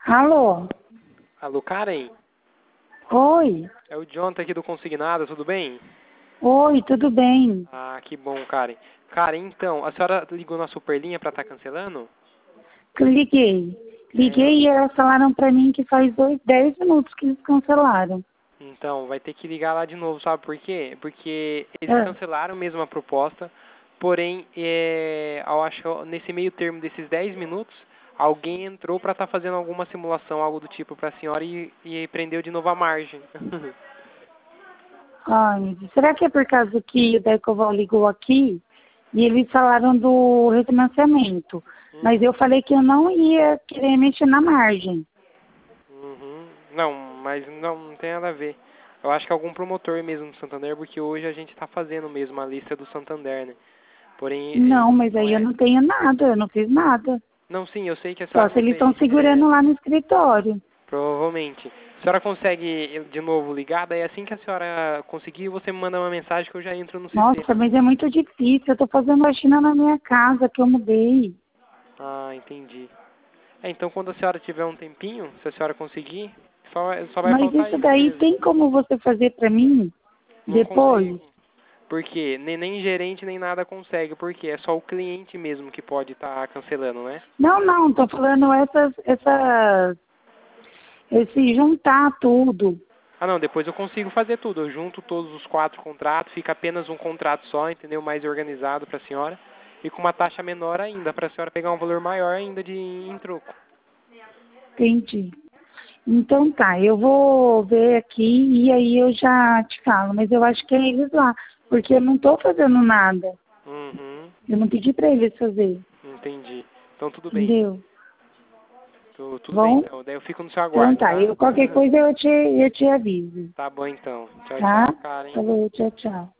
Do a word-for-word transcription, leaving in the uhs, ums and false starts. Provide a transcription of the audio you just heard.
Alô? Alô, Karen? Oi? É o Jonathan aqui do Consignado, tudo bem? Oi, tudo bem? Ah, que bom, Karen. Karen, então, a senhora ligou na Superlinha para estar cancelando? Liguei. É, Liguei e elas falaram pra mim que faz dois, dez minutos que eles cancelaram. então, vai ter que ligar lá de novo, sabe por quê? Porque eles Ah, cancelaram mesmo a proposta, porém, é, eu acho que nesse meio termo desses dez minutos, alguém entrou para estar fazendo alguma simulação, algo do tipo para a senhora e, e prendeu de novo a margem. ai, será que é por causa que o Decoval ligou aqui e eles falaram do refinanciamento? Mas eu Uhum. falei que eu não ia querer mexer na margem. Uhum. Não, mas não, não tem nada a ver. Eu acho que é algum promotor mesmo do Santander, porque hoje a gente está fazendo mesmo a lista do Santander, né? Porém, eh, Não, mas não aí eu é... não tenho nada, eu não fiz nada. Não, sim, eu sei que a Só senhora se não eles estão fez. É, segurando lá no escritório. provavelmente. A senhora consegue de novo ligar, daí assim que a senhora conseguir, você me manda uma mensagem que eu já entro no Nossa, sistema. mas é muito difícil. Eu tô fazendo faxina na minha casa que eu mudei. Ah, entendi. É, então quando a senhora tiver um tempinho, se a senhora conseguir, só, só vai Mas faltar isso isso daí mesmo. tem como você fazer pra mim Não depois? consigo. Porque nem, nem gerente nem nada consegue, porque é só o cliente mesmo que pode estar cancelando, né? Não, não, tô falando essas, essas, esse juntar tudo. Ah não, depois eu consigo fazer tudo. Eu junto todos os quatro contratos, fica apenas um contrato só, entendeu? Mais organizado para a senhora. E com uma taxa menor ainda, para a senhora pegar um valor maior ainda de em troco. Entendi. Então tá, eu vou ver aqui e aí eu já te falo, mas eu acho que é eles lá, porque eu não tô fazendo nada. Uhum, Eu não pedi pra eles fazer, entendi. Então tudo bem. entendeu? Tu- Tudo bem Bom? então. Daí eu fico no seu Então aguardo, tá, tá? eu qualquer coisa eu te, eu te aviso. Tá bom então. Tchau, Tá? tchau, Karen. Falou, tchau, tchau.